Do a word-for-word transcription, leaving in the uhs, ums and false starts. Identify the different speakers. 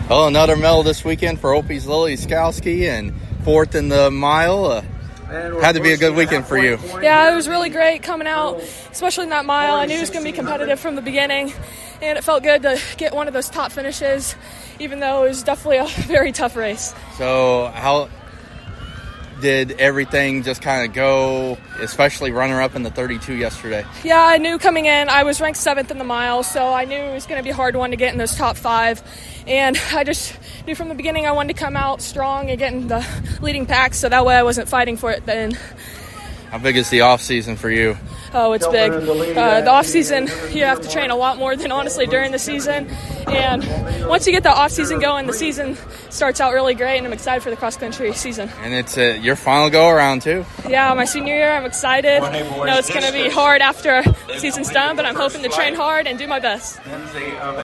Speaker 1: Well, another medal this weekend for Opie's Lily Skowski and fourth in the mile. Uh, had to be a good weekend for you.
Speaker 2: Yeah, it was really great coming out, especially in that mile. I knew it was going to be competitive from the beginning, and it felt good to get one of those top finishes, even though it was definitely a very tough race.
Speaker 1: So how did everything just kind of go, especially runner-up in the thirty-two yesterday?
Speaker 2: Yeah, I knew coming in, I was ranked seventh in the mile, so I knew it was going to be a hard one to get in those top five. And I just knew from the beginning I wanted to come out strong and get in the leading pack, so that way I wasn't fighting for it then.
Speaker 1: How big is the off-season for you?
Speaker 2: Oh, it's big. Uh, the off-season, you have to train a lot more than, honestly, during the season. And once you get the off-season going, the season starts out really great, and I'm excited for the cross-country season.
Speaker 1: And it's uh, your final go-around, too.
Speaker 2: Yeah, my senior year, I'm excited. I know it's going to be hard after the season's done, but I'm hoping to train hard and do my best.